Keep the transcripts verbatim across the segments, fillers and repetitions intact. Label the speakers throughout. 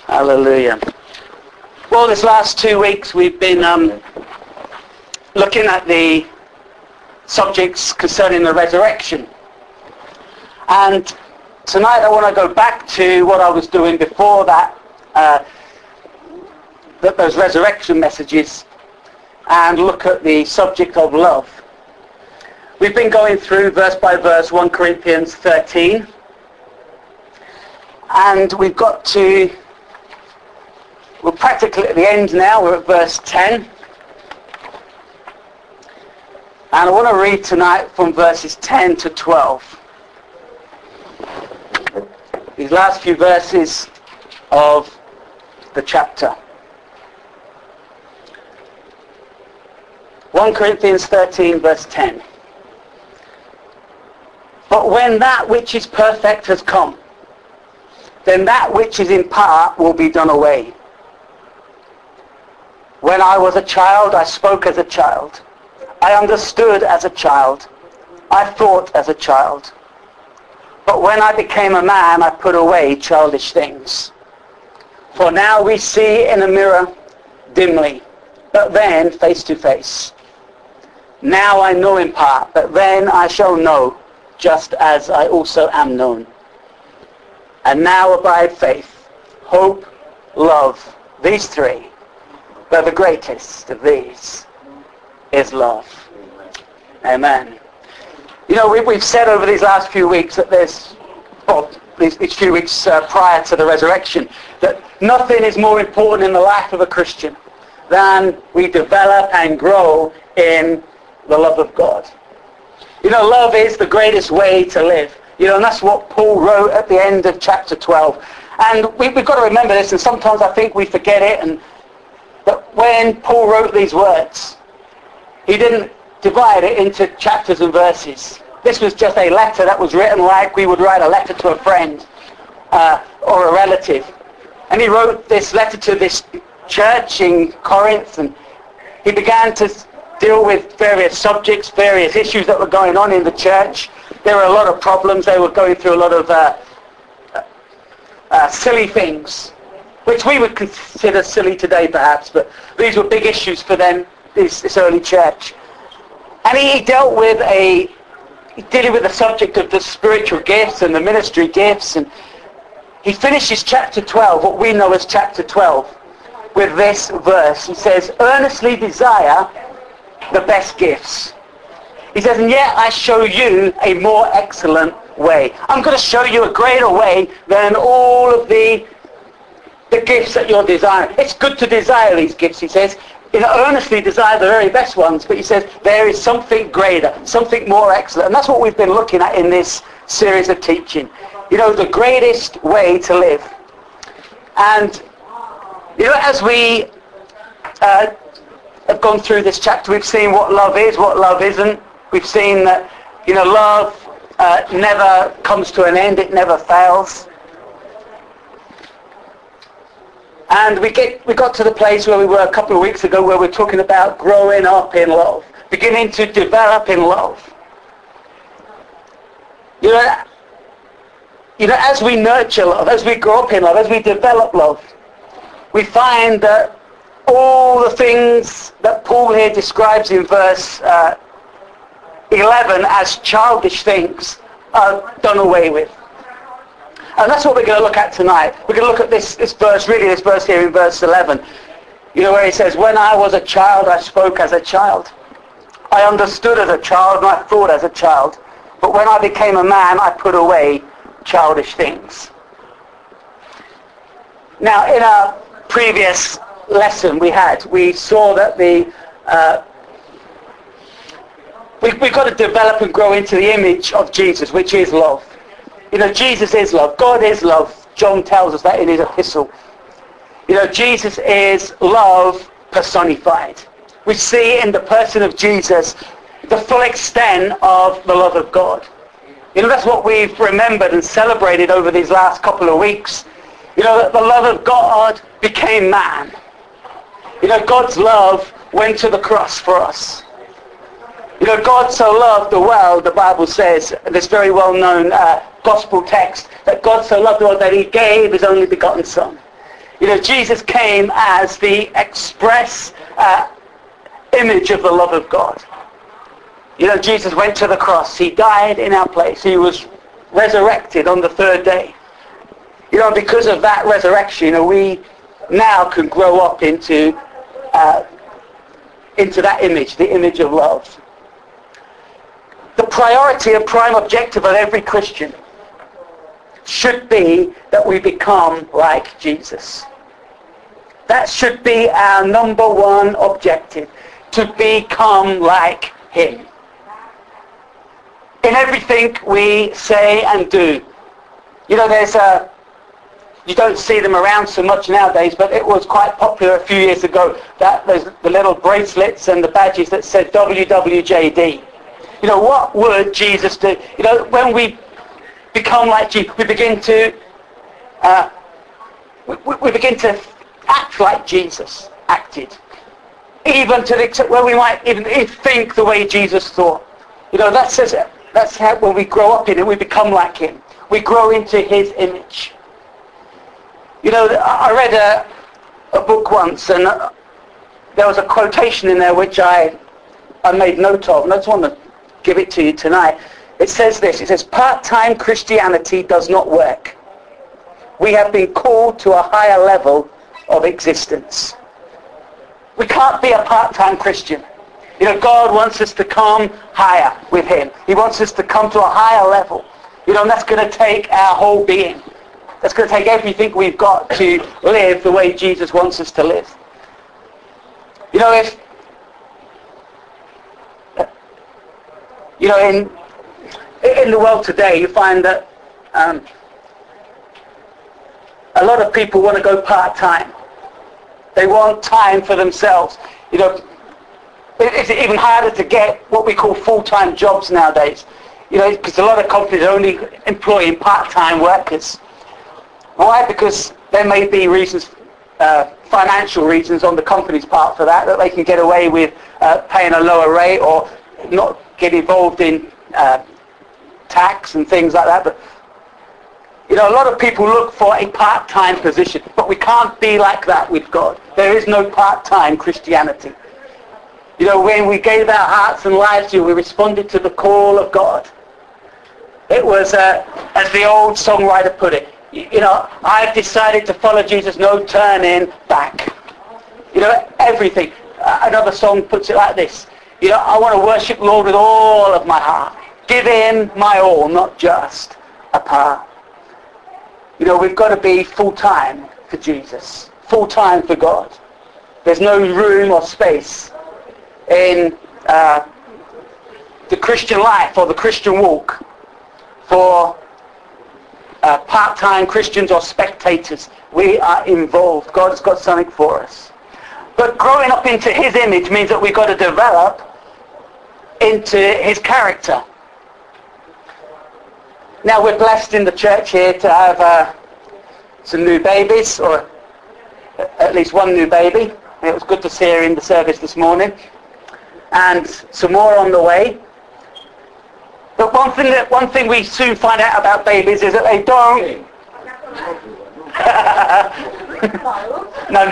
Speaker 1: Hallelujah. Well, this last two weeks we've been um, looking at the subjects concerning the resurrection. And tonight I want to go back to what I was doing before that, uh, that those resurrection messages, and look at the subject of love. We've been going through verse by verse First Corinthians thirteen, and we've got to, we're practically at the end now. We're at verse ten, and I want to read tonight from verses ten to twelve. These last few verses of the chapter. First Corinthians thirteen verse ten. But when that which is perfect has come, then that which is in part will be done away. When I was a child, I spoke as a child. I understood as a child. I thought as a child. But when I became a man, I put away childish things. For now we see in a mirror dimly, but then face to face. Now I know in part, but then I shall know, just as I also am known. And now abide faith, hope, love, these three. But the greatest of these is love. Amen. You know, we, we've said over these last few weeks that there's, well, these, these few weeks uh, prior to the resurrection, that nothing is more important in the life of a Christian than we develop and grow in the love of God. You know, love is the greatest way to live. You know, and that's what Paul wrote at the end of chapter twelve. And we, we've got to remember this, and sometimes I think we forget it, and that when Paul wrote these words, he didn't divide it into chapters and verses. This was just a letter that was written like we would write a letter to a friend uh, or a relative. And he wrote this letter to this church in Corinth, and he began to deal with various subjects, various issues that were going on in the church. There were a lot of problems. They were going through a lot of uh, uh, silly things, which we would consider silly today perhaps, but these were big issues for them, this, this early church. And he dealt with a, dealing with the subject of the spiritual gifts and the ministry gifts, and he finishes chapter twelve, what we know as chapter twelve, with this verse. He says, earnestly desire the best gifts. He says, and yet I show you a more excellent way. I'm going to show you a greater way than all of the, the gifts that you're desiring. It's good to desire these gifts, he says. You know, earnestly desire the very best ones, but he says there is something greater, something more excellent. And that's what we've been looking at in this series of teaching. You know, the greatest way to live. And, you know, as we uh, have gone through this chapter, we've seen what love is, what love isn't. We've seen that, you know, love uh, never comes to an end, it never fails. And we get we got to the place where we were a couple of weeks ago, where we're talking about growing up in love, beginning to develop in love. You know, you know, as we nurture love, as we grow up in love, as we develop love, we find that all the things that Paul here describes in verse uh, eleven as childish things are done away with. And that's what we're going to look at tonight. We're going to look at this, this verse, really this verse here in verse eleven. You know, where he says, when I was a child, I spoke as a child. I understood as a child and I thought as a child. But when I became a man, I put away childish things. Now, in our previous lesson we had, we saw that the uh, we, we've got to develop and grow into the image of Jesus, which is love. You know, Jesus is love. God is love. John tells us that in his epistle. You know, Jesus is love personified. We see in the person of Jesus the full extent of the love of God. You know, that's what we've remembered and celebrated over these last couple of weeks. You know, that the love of God became man. You know, God's love went to the cross for us. You know, God so loved the world, the Bible says, this very well-known uh, gospel text, that God so loved the world that he gave his only begotten Son. You know, Jesus came as the express uh, image of the love of God. You know, Jesus went to the cross. He died in our place. He was resurrected on the third day. You know, because of that resurrection, you know, we now can grow up into uh, into that image, the image of love. The priority and prime objective of every Christian should be that we become like Jesus. That should be our number one objective, to become like him. In everything we say and do. You know, there's a, you don't see them around so much nowadays, but it was quite popular a few years ago, that there's the little bracelets and the badges that said W W J D. You know, what would Jesus do? You know, when we become like Jesus, we begin to, uh, we, we begin to act like Jesus acted. Even to the extent where we might even think the way Jesus thought. You know, that says it. That's how, when we grow up in it, we become like him. We grow into his image. You know, I read a, a book once, and there was a quotation in there which I, I made note of, and I just want to give it to you tonight. It says this, it says, part-time Christianity does not work. We have been called to a higher level of existence. We can't be a part-time Christian. You know, God wants us to come higher with him. He wants us to come to a higher level. You know, and that's going to take our whole being. That's going to take everything we've got to live the way Jesus wants us to live. You know, if, you know, in in the world today, you find that um, a lot of people want to go part-time. They want time for themselves. You know, it's even harder to get what we call full-time jobs nowadays. You know, because a lot of companies are only employing part-time workers. Why? Because there may be reasons, uh, financial reasons on the company's part for that, that they can get away with uh, paying a lower rate or not get involved in uh, tax and things like that. But, you know, a lot of people look for a part-time position, but we can't be like that with God. There is no part-time Christianity. You know, when we gave our hearts and lives to you, we responded to the call of God. It was, uh, as the old songwriter put it, you know, I've decided to follow Jesus, no turning back. You know, everything. Uh, another song puts it like this. You know, I want to worship the Lord with all of my heart. Give him my all, not just a part. You know, we've got to be full-time for Jesus. Full-time for God. There's no room or space in uh, the Christian life or the Christian walk for uh, part-time Christians or spectators. We are involved. God's got something for us. But growing up into his image means that we've got to develop into his character. Now, we're blessed in the church here to have uh, some new babies, or at least one new baby. It was good to see her in the service this morning. And some more on the way. But one thing that one thing we soon find out about babies is that they don't. no,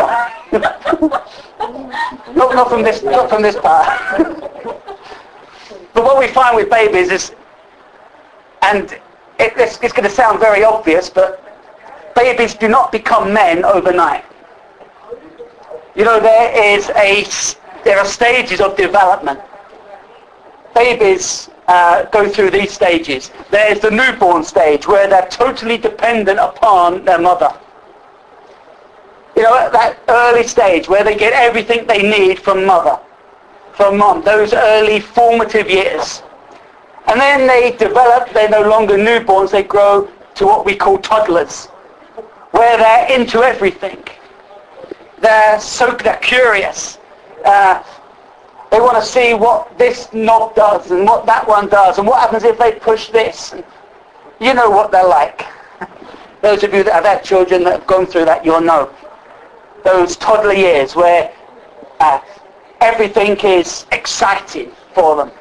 Speaker 1: no, not, not from this, not from this part. But what we find with babies is, and it, it's, it's going to sound very obvious, but babies do not become men overnight. You know, there is a there are stages of development. Babies uh, go through these stages. There's the newborn stage where they're totally dependent upon their mother. You know, at that early stage where they get everything they need from mother, from mom, those early formative years. And then they develop, they're no longer newborns, they grow to what we call toddlers, where they're into everything. They're so they're curious. Uh, they want to see what this knob does and what that one does and what happens if they push this. And you know what they're like. Those of you that have had children that have gone through that, you'll know. Those toddler years where uh, everything is exciting for them.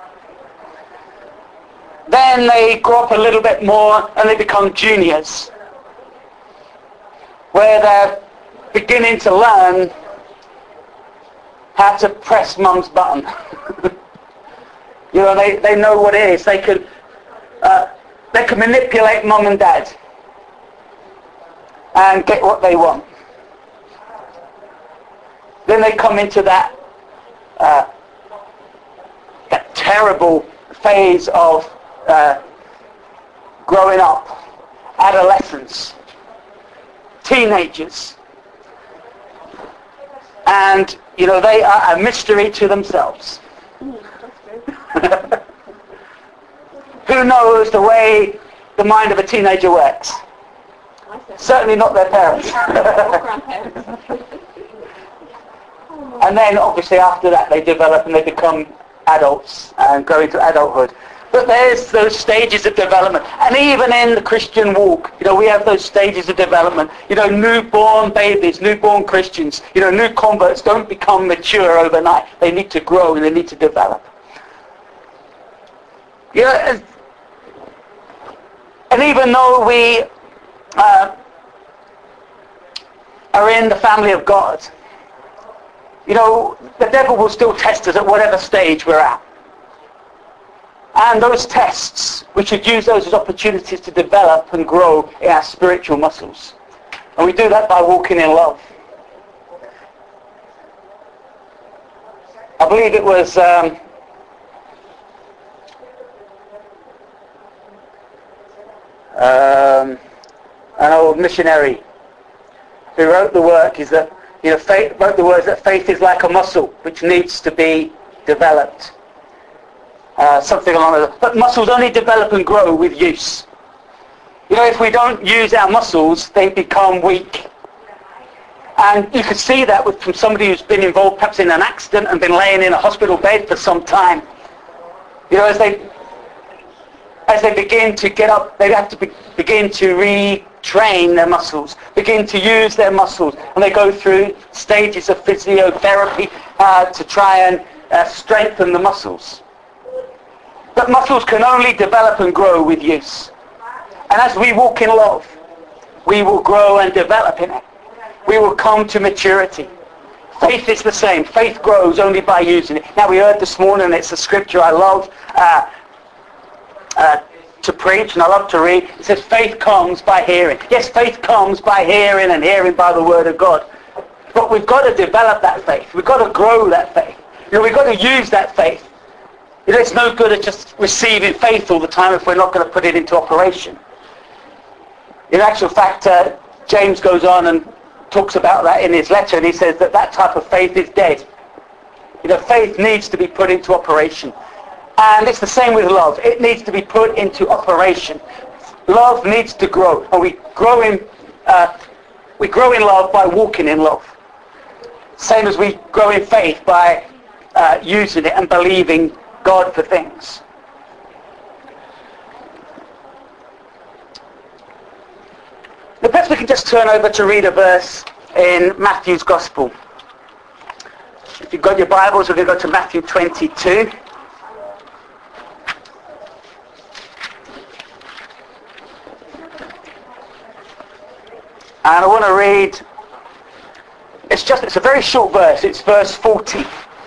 Speaker 1: Then they grow up a little bit more and they become juniors, where they're beginning to learn how to press mum's button. You know, they, they know what it is. They can, uh, they can manipulate mum and dad and get what they want. Then they come into that, uh, that terrible phase of uh, growing up, adolescence, teenagers. And, you know, they are a mystery to themselves. Who knows the way the mind of a teenager works? Certainly not their parents. And then obviously after that they develop and they become adults and go into adulthood. But there's those stages of development. And even in the Christian walk, you know, we have those stages of development. You know, newborn babies, newborn Christians, you know, new converts don't become mature overnight. They need to grow and they need to develop. You know, and, and even though we uh, are in the family of God, you know, the devil will still test us at whatever stage we're at. And those tests, we should use those as opportunities to develop and grow in our spiritual muscles. And we do that by walking in love. I believe it was um, um, an old missionary who wrote the work is that, you know, faith, wrote the words that faith is like a muscle which needs to be developed. Uh, something along those lines. But muscles only develop and grow with use. You know, if we don't use our muscles, they become weak. And you can see that with, from somebody who's been involved perhaps in an accident and been laying in a hospital bed for some time. You know, as they as they begin to get up, they have to be, begin to retrain their muscles, begin to use their muscles, and they go through stages of physiotherapy uh, to try and uh, strengthen the muscles. But muscles can only develop and grow with use. And as we walk in love, we will grow and develop in it. We will come to maturity. Faith is the same. Faith grows only by using it. Now we heard this morning, it's a scripture I love uh, uh, to preach and I love to read. It says faith comes by hearing. Yes, faith comes by hearing and hearing by the word of God. But we've got to develop that faith. We've got to grow that faith. You know, we've got to use that faith. You know, it's no good at just receiving faith all the time if we're not going to put it into operation. In actual fact, uh, James goes on and talks about that in his letter, and he says that that type of faith is dead. You know, faith needs to be put into operation. And it's the same with love. It needs to be put into operation. Love needs to grow. And we grow in, uh, we grow in love by walking in love. Same as we grow in faith by uh, using it and believing God for things. Now perhaps we can just turn over to read a verse in Matthew's Gospel. If you've got your Bibles, we're going to go to Matthew twenty-two. And I want to read, it's just, it's a very short verse, it's verse forty.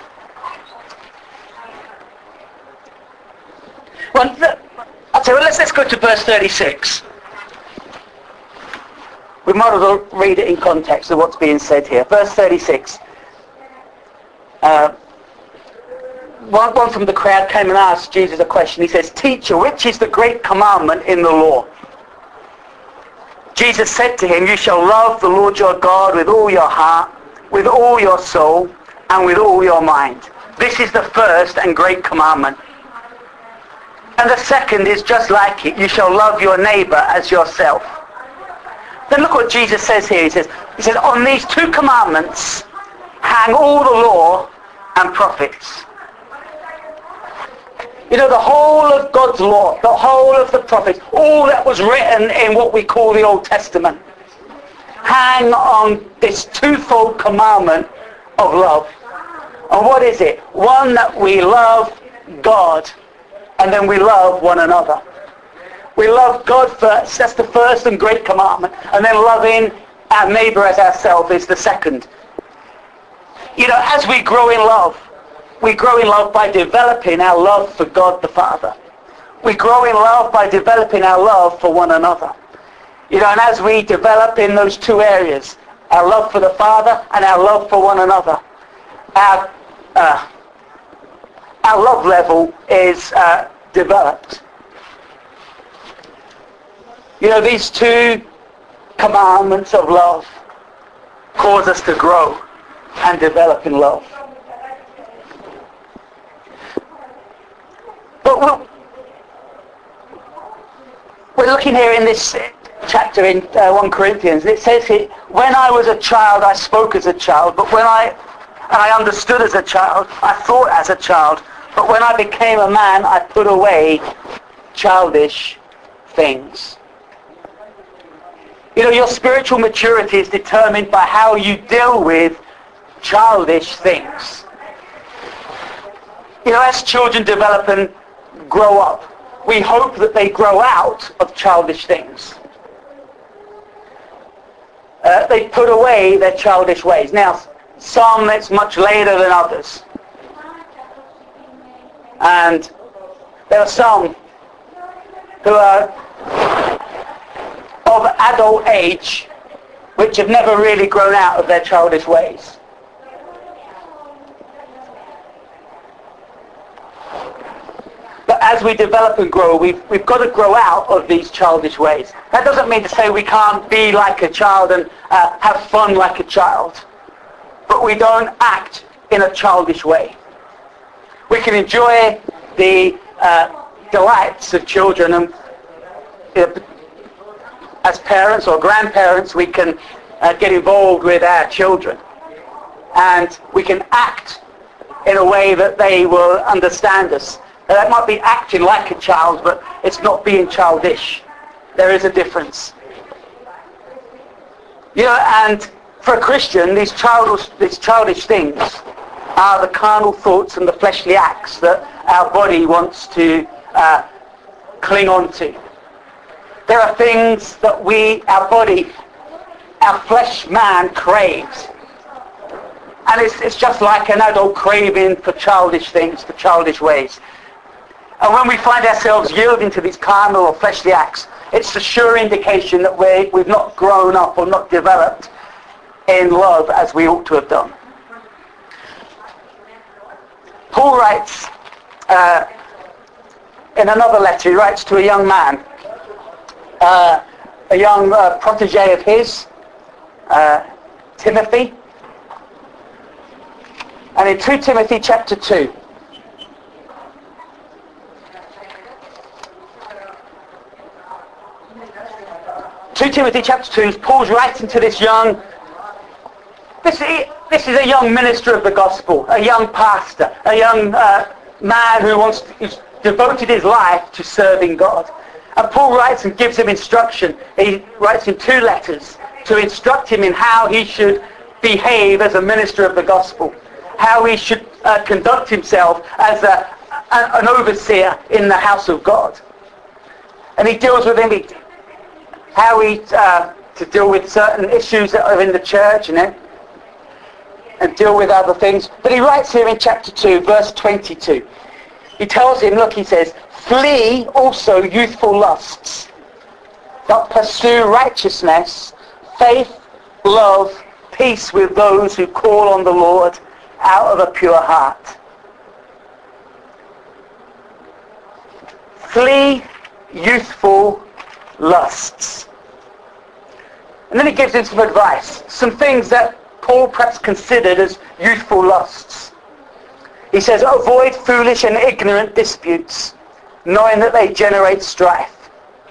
Speaker 1: Well, I'll tell you, let's, let's go to verse thirty-six. We might as well read it in context of what's being said here. Verse thirty-six. Uh, one, one from the crowd came and asked Jesus a question. He says, "Teacher, which is the great commandment in the law?" Jesus said to him, "You shall love the Lord your God with all your heart, with all your soul, and with all your mind. This is the first and great commandment. And the second is just like it. You shall love your neighbor as yourself." Then look what Jesus says here. He says, he says, "On these two commandments hang all the law and prophets." You know, the whole of God's law, the whole of the prophets, all that was written in what we call the Old Testament, hang on this twofold commandment of love. And what is it? One, that we love God, and then we love one another. We love God first. That's the first and great commandment. And then loving our neighbour as ourselves is the second. You know, as we grow in love, we grow in love by developing our love for God the Father. We grow in love by developing our love for one another. You know, and as we develop in those two areas, our love for the Father and our love for one another, our, uh, our love level is uh, developed. You know, these two commandments of love cause us to grow and develop in love. But we're, we're looking here in this chapter in uh, First Corinthians. It says here, when I was a child, I spoke as a child, but when I, and I understood as a child, I thought as a child, but when I became a man, I put away childish things. You know, your spiritual maturity is determined by how you deal with childish things. You know, as children develop and grow up, we hope that they grow out of childish things. Uh, they put away their childish ways. Now, some it's much later than others. And there are some who are of adult age which have never really grown out of their childish ways. But as we develop and grow, we've, we've got to grow out of these childish ways. That doesn't mean to say we can't be like a child and uh, have fun like a child. But we don't act in a childish way. We can enjoy the uh, delights of children, and uh, as parents or grandparents, we can uh, get involved with our children. And we can act in a way that they will understand us. Now, that might be acting like a child, but it's not being childish. There is a difference. You know, and for a Christian, these childish, these childish things are the carnal thoughts and the fleshly acts that our body wants to uh, cling on to. There are things that we, our body, our flesh man craves. And it's, it's just like an adult craving for childish things, for childish ways. And when we find ourselves yielding to these carnal or fleshly acts, it's a sure indication that we, we've not grown up or not developed in love as we ought to have done. Paul writes, uh, in another letter, he writes to a young man, uh, a young uh, protege of his, uh, Timothy. And in Second Timothy chapter two, Second Timothy chapter two, Paul's writing to this young, this is, this is a young minister of the gospel, a young pastor, a young uh, man who wants to, who's devoted his life to serving God. And Paul writes and gives him instruction. He writes in two letters to instruct him in how he should behave as a minister of the gospel, how he should uh, conduct himself as a, a, an overseer in the house of God. And he deals with him, he, how he, uh, to deal with certain issues that are in the church and, it, and deal with other things. But he writes here in chapter two, verse twenty-two. He tells him, look, he says, flee also youthful lusts, but pursue righteousness, faith, love, peace with those who call on the Lord out of a pure heart. Flee youthful lusts. And then he gives him some advice, some things that Paul perhaps considered as youthful lusts. He says, avoid foolish and ignorant disputes, knowing that they generate strife.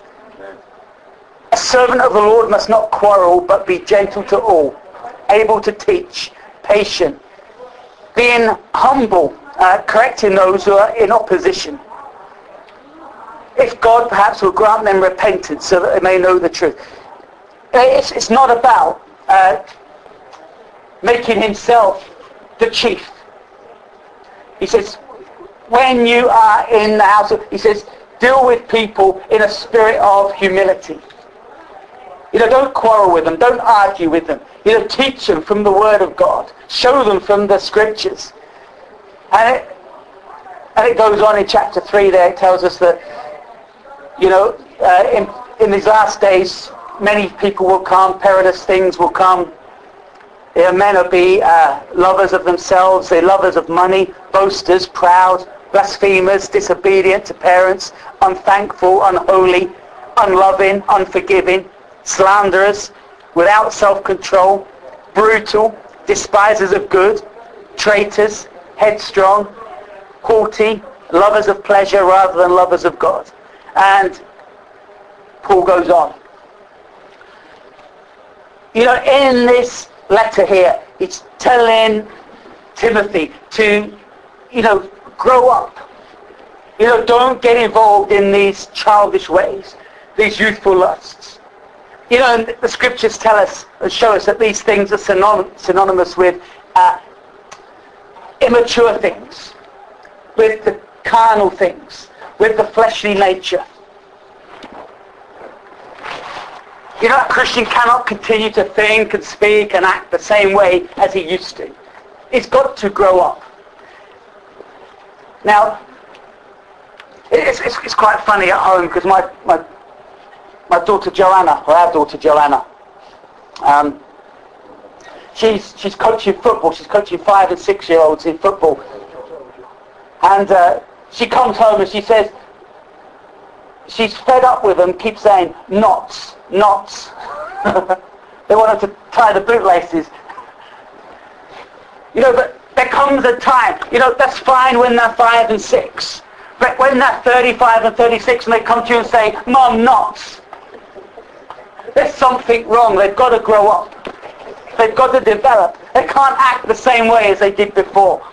Speaker 1: A servant of the Lord must not quarrel, but be gentle to all, able to teach, patient, being humble, uh, correcting those who are in opposition. If God perhaps will grant them repentance so that they may know the truth. It's, it's not about uh, making himself the chief. He says, when you are in the house of, he says, deal with people in a spirit of humility. You know, don't quarrel with them. Don't argue with them. You know, teach them from the Word of God. Show them from the Scriptures. And it, and it goes on in chapter three there. It tells us that, you know, uh, in, in these last days, many people will come, perilous things will come. You know, men will be uh, lovers of themselves, they're lovers of money, boasters, proud, blasphemers, disobedient to parents, unthankful, unholy, unloving, unforgiving, slanderers, without self-control, brutal, despisers of good, traitors, headstrong, haughty, lovers of pleasure rather than lovers of God. And Paul goes on. You know, in this letter here, he's telling Timothy to, you know, grow up. You know, don't get involved in these childish ways, these youthful lusts. You know, and the Scriptures tell us and show us that these things are synonym, synonymous with uh, immature things, with the carnal things, with the fleshly nature. You know, a Christian cannot continue to think and speak and act the same way as he used to. He's got to grow up. Now, it's, it's, it's quite funny at home because my, my, my daughter Joanna, or our daughter Joanna, um, she's, she's coaching football. She's coaching five and six-year-olds in football. And uh, she comes home and she says, she's fed up with them, keeps saying, knots, knots. They want them to tie the bootlaces. You know, but there comes a time, you know, that's fine when they're five and six. But when they're thirty-five and thirty-six and they come to you and say, Mom, knots, there's something wrong. They've got to grow up. They've got to develop. They can't act the same way as they did before.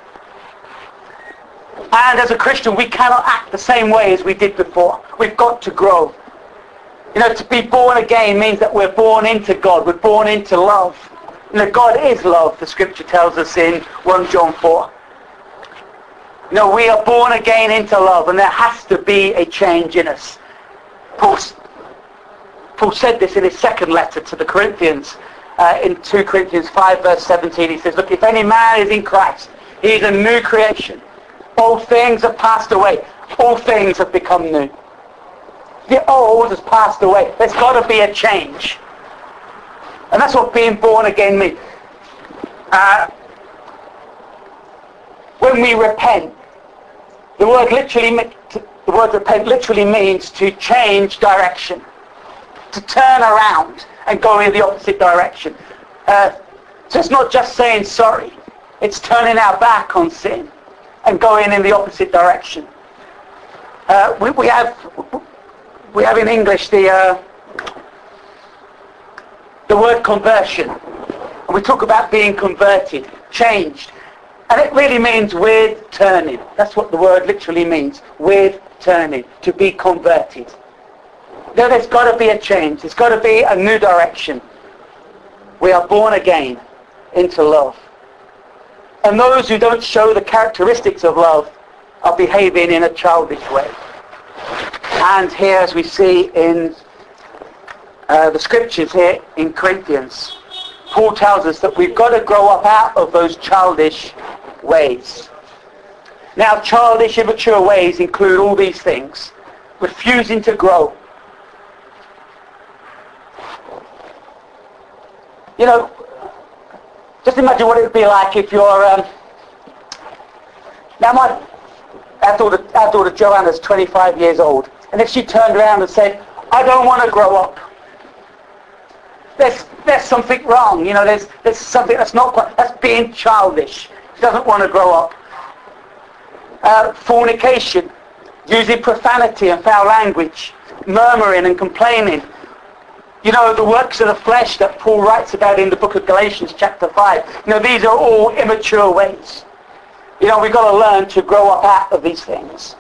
Speaker 1: And as a Christian, we cannot act the same way as we did before. We've got to grow. You know, to be born again means that we're born into God. We're born into love. You know, God is love, the Scripture tells us in First John four. You know, we are born again into love, and there has to be a change in us. Paul, Paul said this in his second letter to the Corinthians, uh, in Second Corinthians five, verse seventeen. He says, look, if any man is in Christ, he is a new creation. All things have passed away. All things have become new. The old has passed away. There's got to be a change. And that's what being born again means. Uh, when we repent, the word literally, the word repent literally means to change direction, to turn around and go in the opposite direction. Uh, so it's not just saying sorry. It's turning our back on sin and going in the opposite direction. Uh, we, we have we have in English the uh, the word conversion, and we talk about being converted, changed, and it really means with turning. That's what the word literally means, with turning, to be converted. Now there's got to be a change. There's got to be a new direction. We are born again into love. And those who don't show the characteristics of love are behaving in a childish way. And here, as we see in uh, the Scriptures here in Corinthians, Paul tells us that we've got to grow up out of those childish ways. Now, childish, immature ways include all these things. Refusing to grow. You know, just imagine what it would be like if you're... Um, now, my our daughter, our daughter Joanna's twenty-five years old, and if she turned around and said, I don't want to grow up, there's there's something wrong. You know, there's there's something that's not quite... That's being childish. She doesn't want to grow up. Uh, fornication, using profanity and foul language, murmuring and complaining. You know, the works of the flesh that Paul writes about in the book of Galatians chapter five. You know, these are all immature ways. You know, we've got to learn to grow up out of these things.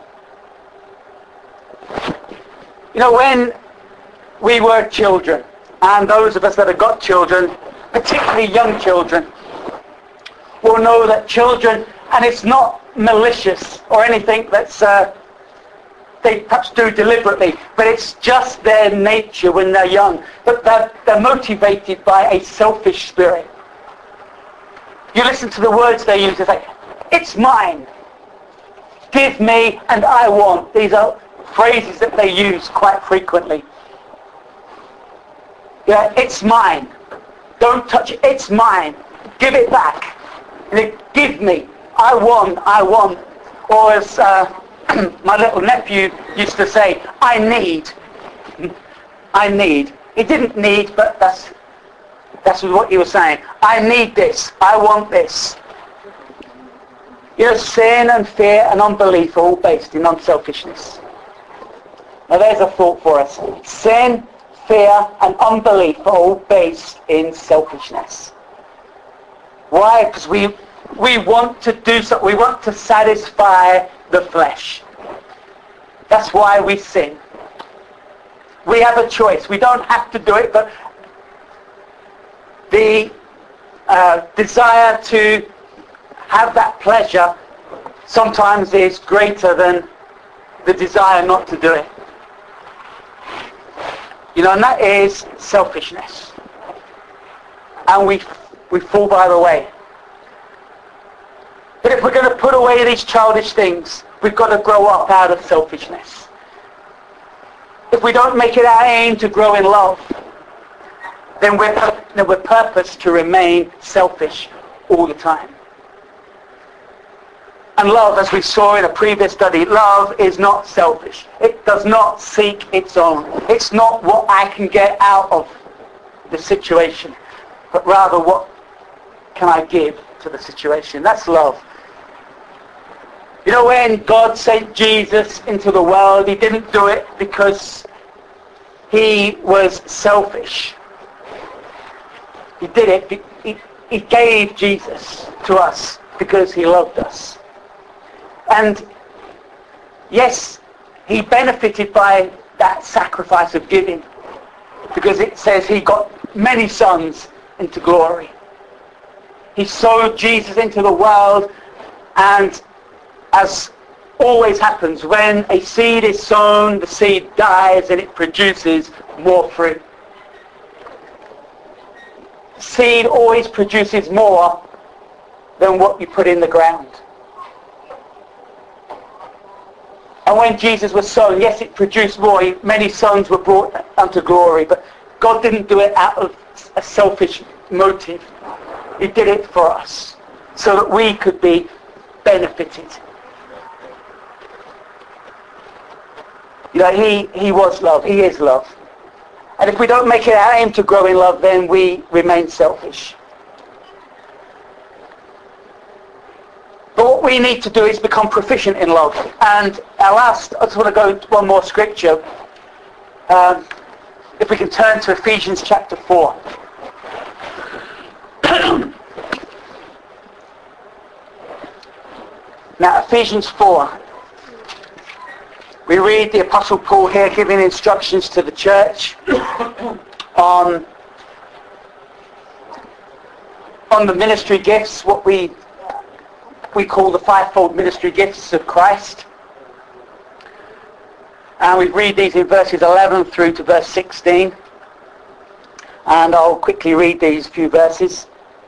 Speaker 1: You know, when we were children, and those of us that have got children, particularly young children, will know that children, and it's not malicious or anything that's uh, they perhaps do deliberately, but it's just their nature when they're young. But they're, they're motivated by a selfish spirit. You listen to the words they use, they say, it's mine. Give me and I want. These are phrases that they use quite frequently. Yeah, it's mine. Don't touch it. It's mine. Give it back. And it, give me. I want. I want. Or as uh, my little nephew used to say, I need. I need. He didn't need, but that's that's what he was saying. I need this. I want this. You know, sin and fear and unbelief are all based in unselfishness. Now there's a thought for us. Sin, fear and unbelief are all based in selfishness. Why? Because we we want to do something. We want to satisfy the flesh. That's why we sin. We have a choice. We don't have to do it, but the uh, desire to have that pleasure sometimes is greater than the desire not to do it. You know, and that is selfishness. And we we fall by the way. But if we're going to put away these childish things, we've got to grow up out of selfishness. If we don't make it our aim to grow in love, then we're, then we're purposed to remain selfish all the time. And love, as we saw in a previous study, love is not selfish. It does not seek its own. It's not what I can get out of the situation, but rather what can I give to the situation. That's love. You know, when God sent Jesus into the world, he didn't do it because he was selfish. He did it, he, he gave Jesus to us because he loved us. And yes, he benefited by that sacrifice of giving, because it says he got many sons into glory. He sowed Jesus into the world, and as always happens, when a seed is sown, the seed dies and it produces more fruit. Seed always produces more than what you put in the ground. And when Jesus was sown, yes, it produced more. Many sons were brought unto glory, but God didn't do it out of a selfish motive. He did it for us, so that we could be benefited. You know, he, he was love. He is love. And if we don't make it our aim to grow in love, then we remain selfish. But what we need to do is become proficient in love. And our last, I just want to go to one more scripture. Um, if we can turn to Ephesians chapter four. Now, Ephesians four. We read the Apostle Paul here giving instructions to the church on, on the ministry gifts, what we we call the fivefold ministry gifts of Christ. And we read these in verses eleven through to verse sixteen. And I'll quickly read these few verses.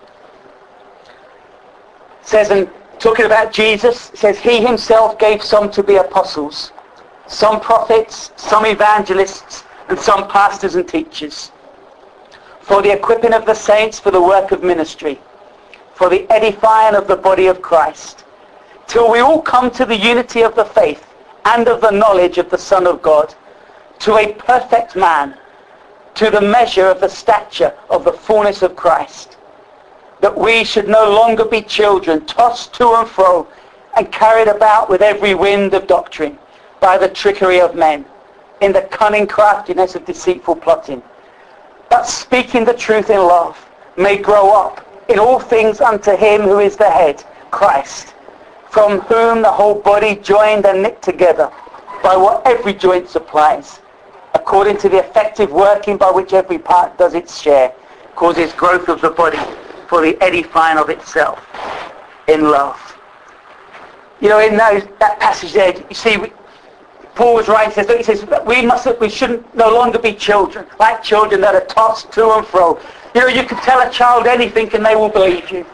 Speaker 1: It says, and talking about Jesus, it says, he himself gave some to be apostles, some prophets, some evangelists, and some pastors and teachers, for the equipping of the saints for the work of ministry, for the edifying of the body of Christ, till we all come to the unity of the faith and of the knowledge of the Son of God, to a perfect man, to the measure of the stature of the fullness of Christ, that we should no longer be children, tossed to and fro, and carried about with every wind of doctrine, by the trickery of men, in the cunning craftiness of deceitful plotting, but speaking the truth in love, may grow up in all things unto him who is the head, Christ, from whom the whole body joined and knit together by what every joint supplies, according to the effective working by which every part does its share, causes growth of the body for the edifying of itself in love. You know, in those, that passage there, you see, Paul was writing, he says, look, he says, we mustn't, we shouldn't no longer be children, like children that are tossed to and fro. You know, you can tell a child anything and they will believe you.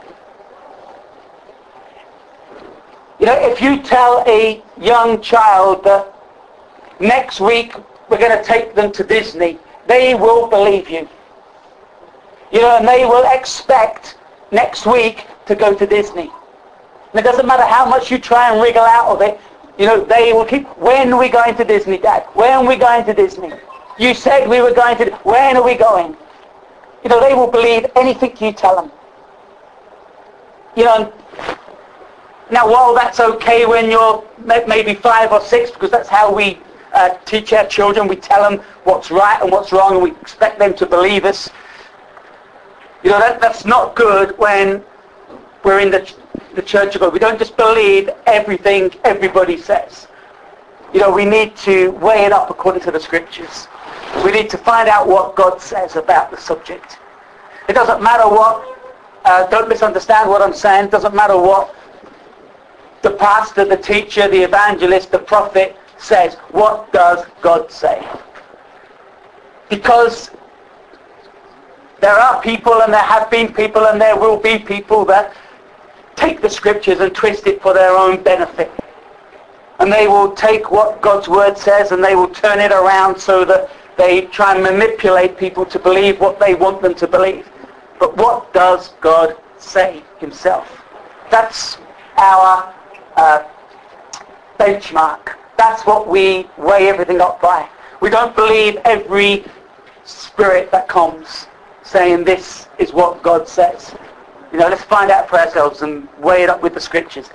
Speaker 1: You know, if you tell a young child that next week we're going to take them to Disney, they will believe you. You know, and they will expect next week to go to Disney. And it doesn't matter how much you try and wriggle out of it, you know, they will keep, when are we going to Disney, Dad? When are we going to Disney? You said we were going to, when are we going? You know, they will believe anything you tell them. You know, now while that's okay when you're maybe five or six, because that's how we uh, teach our children, we tell them what's right and what's wrong, and we expect them to believe us. You know, that, that's not good when we're in the, the Church of God. We don't just believe everything everybody says. You know, we need to weigh it up according to the Scriptures. We need to find out what God says about the subject. It doesn't matter what, uh, don't misunderstand what I'm saying, it doesn't matter what the pastor, the teacher, the evangelist, the prophet says. What does God say? Because there are people, and there have been people, and there will be people that take the Scriptures and twist it for their own benefit. And they will take what God's Word says and they will turn it around so that they try and manipulate people to believe what they want them to believe. But what does God say himself? That's our uh, benchmark. That's what we weigh everything up by. We don't believe every spirit that comes saying this is what God says. You know, let's find out for ourselves and weigh it up with the Scriptures.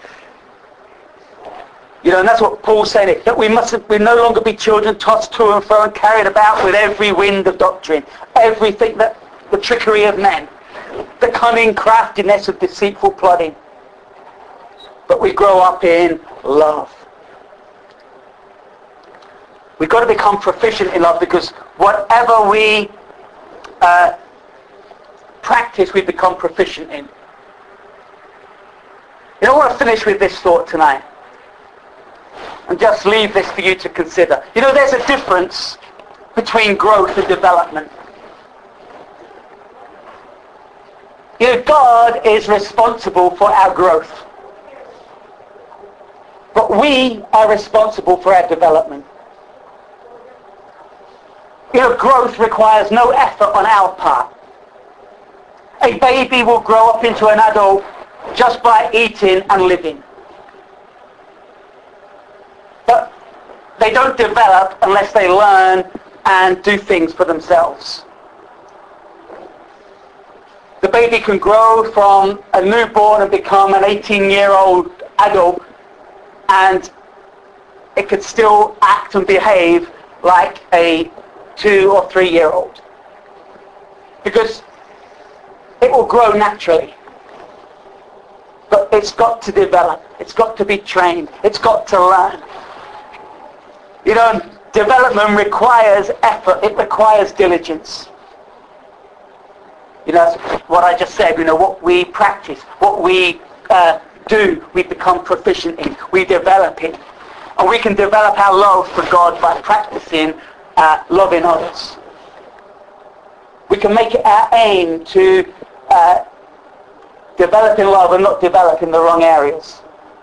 Speaker 1: You know, and that's what Paul's saying, it, that we mustn't, we no longer be children tossed to and fro and carried about with every wind of doctrine, everything that, the trickery of men, the cunning craftiness of deceitful plotting. But we grow up in love. We've got to become proficient in love, because whatever we uh, practice, we become proficient in. You know, I want to finish with this thought tonight. And just leave this for you to consider. You know, there's a difference between growth and development. You know, God is responsible for our growth. But we are responsible for our development. You know, growth requires no effort on our part. A baby will grow up into an adult just by eating and living. But they don't develop unless they learn and do things for themselves. The baby can grow from a newborn and become an eighteen-year-old adult, and it could still act and behave like a two or three-year-old. Because it will grow naturally. But it's got to develop. It's got to be trained. It's got to learn. You know, development requires effort. It requires diligence. You know, what I just said, you know, what we practice, what we uh, do, we become proficient in. We develop it. And we can develop our love for God by practicing uh, loving others. We can make it our aim to uh, develop in love and not develop in the wrong areas.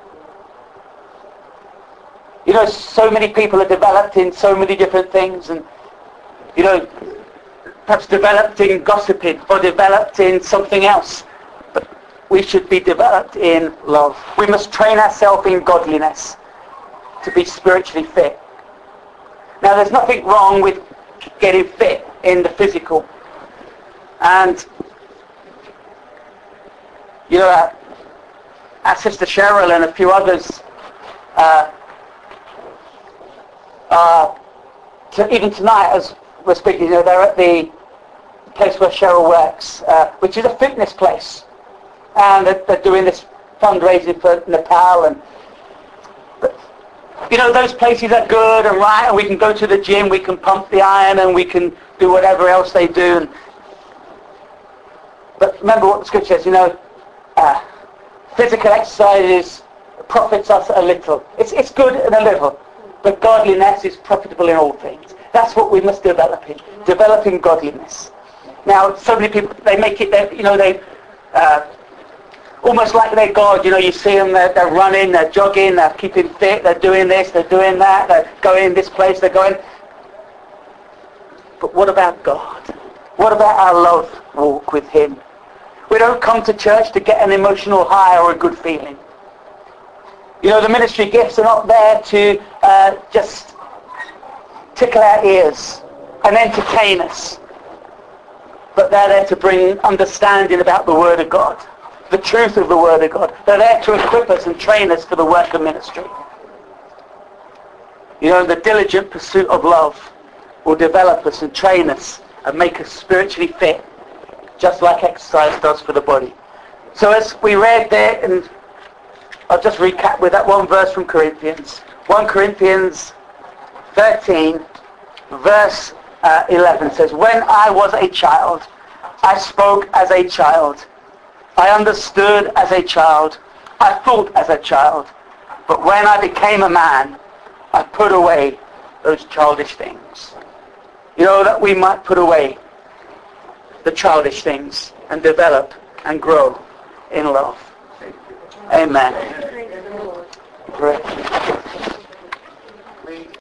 Speaker 1: You know, so many people are developed in so many different things, and, you know, perhaps developed in gossiping or developed in something else. But we should be developed in love. We must train ourselves in godliness to be spiritually fit. Now, there's nothing wrong with getting fit in the physical. And, you know, our, our sister Cheryl and a few others, uh, Uh, to, even tonight, as we're speaking, you know, they're at the place where Cheryl works, uh, which is a fitness place, and they're, they're doing this fundraising for Nepal, and but, you know, those places are good and right, and we can go to the gym, we can pump the iron, and we can do whatever else they do. And, but remember what the Scripture says, you know, uh, physical exercises profits us a little. It's it's good in a little. but godliness is profitable in all things. That's what we must develop in. Developing godliness. Now, so many people, they make it, they, you know, they, uh, almost like they're God. You know, you see them, they're, they're running, they're jogging, they're keeping fit, they're doing this, they're doing that, they're going this place, they're going. But what about God? What about our love walk with Him? We don't come to church to get an emotional high or a good feeling. You know, the ministry gifts are not there to uh, just tickle our ears and entertain us. But they're there to bring understanding about the Word of God, the truth of the Word of God. They're there to equip us and train us for the work of ministry. You know, the diligent pursuit of love will develop us and train us and make us spiritually fit, just like exercise does for the body. So as we read there, and I'll just recap with that one verse from Corinthians. First Corinthians thirteen, verse uh, eleven says, when I was a child, I spoke as a child. I understood as a child. I thought as a child. But when I became a man, I put away those childish things. You know, that we might put away the childish things and develop and grow in love. Amen. Pray.